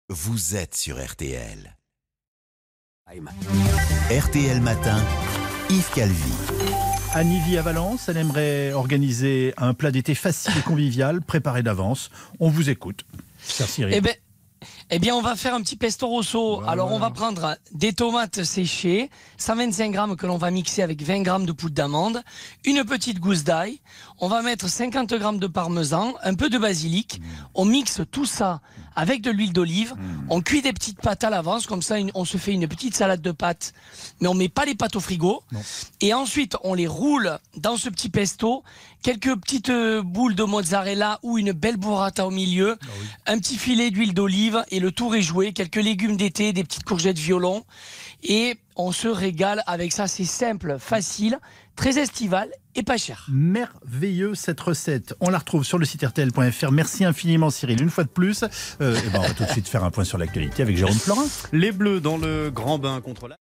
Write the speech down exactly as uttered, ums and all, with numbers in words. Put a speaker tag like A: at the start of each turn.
A: vous êtes sur R T L. R T L Matin, Yves Calvi.
B: Annie vit à Valence, elle aimerait organiser un plat d'été facile et convivial, préparé d'avance. On vous écoute, cher Cyril.
C: Eh ben, eh bien, on va faire un petit pesto rosso.
B: Voilà.
C: Alors, on va prendre des tomates séchées, cent vingt-cinq grammes que l'on va mixer avec vingt grammes de poudre d'amande, une petite gousse d'ail. On va mettre cinquante grammes de parmesan, un peu de basilic. On mixe tout ça avec de l'huile d'olive. On cuit des petites pâtes à l'avance, comme ça, une- on se fait une petite salade de pâtes, mais on met pas les pâtes au frigo.
B: Non.
C: Et ensuite, on les roule dans ce petit pesto. Quelques petites euh, boules de mozzarella ou une belle burrata au milieu.
B: Ah oui.
C: Un petit filet d'huile d'olive et le tour est joué. Quelques légumes d'été, des petites courgettes violon. Et on se régale avec ça. C'est simple, facile, très estival et pas cher.
B: Merveilleux cette recette. On la retrouve sur le site R T L point F R. Merci infiniment Cyril. Une fois de plus, euh, eh ben, on va tout de suite faire un point sur l'actualité avec Jérôme Florin.
D: Les Bleus dans le grand bain contre la...